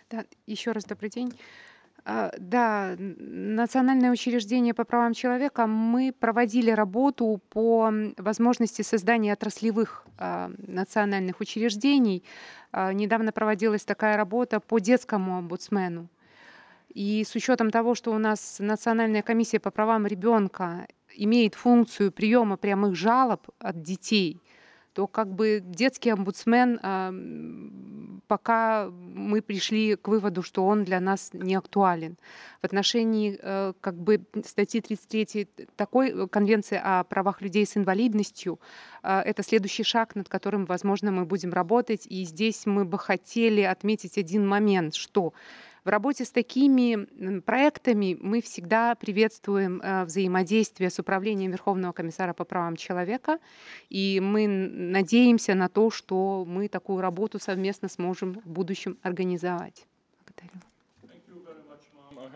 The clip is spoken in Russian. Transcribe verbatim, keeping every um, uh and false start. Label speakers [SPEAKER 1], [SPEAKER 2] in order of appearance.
[SPEAKER 1] Да, еще раз добрый день. А, да, н Национальное учреждение по правам человека, мы проводили работу по, м, возможности создания отраслевых, а, национальных учреждений. А, недавно проводилась такая работа по детскому омбудсмену. И с учетом того, что у нас Национальная комиссия по правам ребенка имеет функцию приема прямых жалоб от детей, то как бы детский омбудсмен, ам, пока мы пришли к выводу, что он для нас не актуален. В отношении, э, как бы статьи тридцать третьей т такой э, Конвенции о правах людей с инвалидностью, а, это следующий шаг, над которым, возможно, мы будем работать. И здесь мы бы хотели отметить один момент, что в работе с такими, м, проектами мы всегда приветствуем, э, взаимодействие с Управлением Верховного комиссара по правам человека, и мы н надеемся на то, что мы такую работу совместно сможем в будущем организовать. Благодарю.